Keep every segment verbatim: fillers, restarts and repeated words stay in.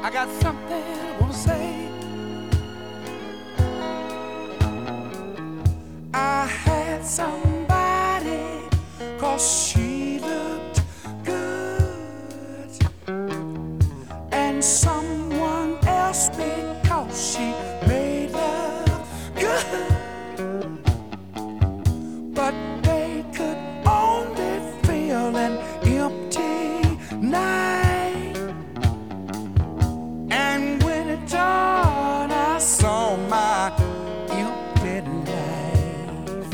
I got something I want to say. I had somebody, cause she looked good, and someone else because she made love good. But they could only feel an empty night. And when it dawned, I saw my empty life.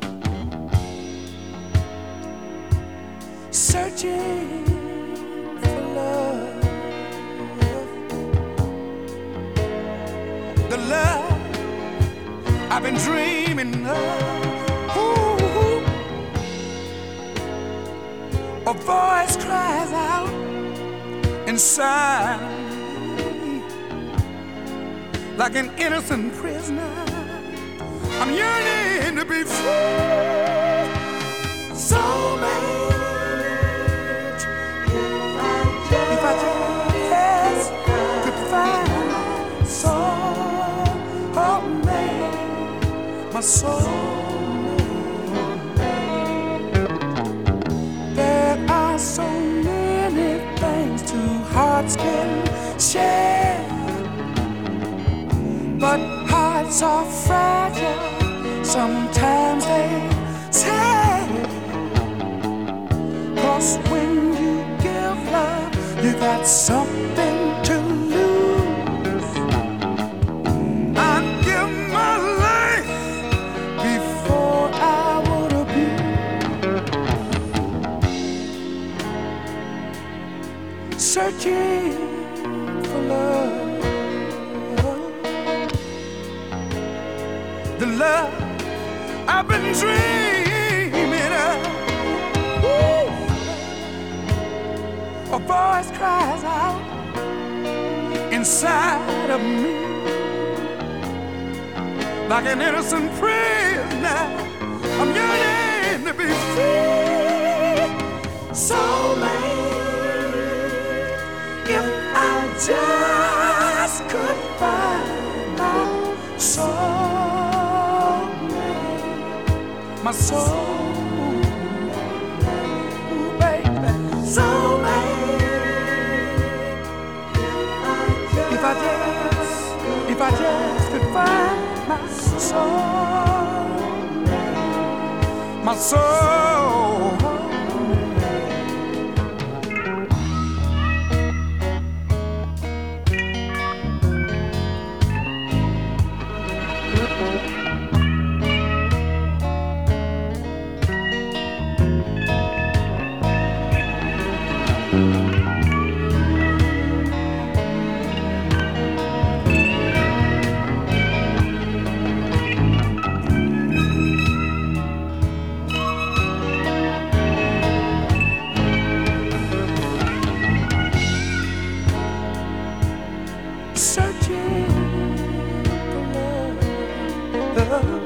Searching for love, the love I've been dreaming of. A voice cries out inside me, like an innocent prisoner. I'm yearning to be free. Soulmate, if I just could find soulmate, my soul. So many things two hearts can share, but hearts are fragile, sometimes they tear. Cause when you give love, you got something to lose. I'd give my life before I would abuse. Searching for love, the love I've been dreaming of. Woo. A voice cries out inside of me, like an innocent prisoner. I'm yearning to be free. Soulmate, if I just could find my soulmate, my soulmate, ooh, baby, soulmate. If I just, if I just could find my soulmate, my soul. Searching for love,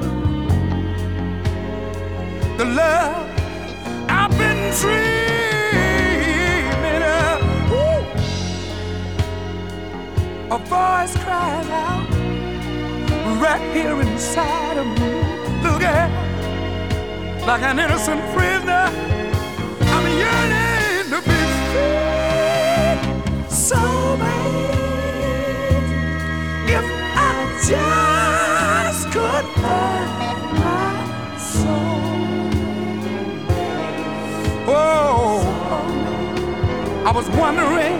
the love I've been dreaming of. Woo. A voice cries out right here inside of me. Look at, like an innocent prisoner, I'm yearning to be free. Soulmate, if I just could find my soul. Oh, I was wondering,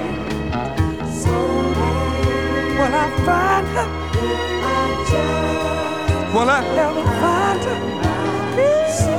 will I find her? Will I ever find her?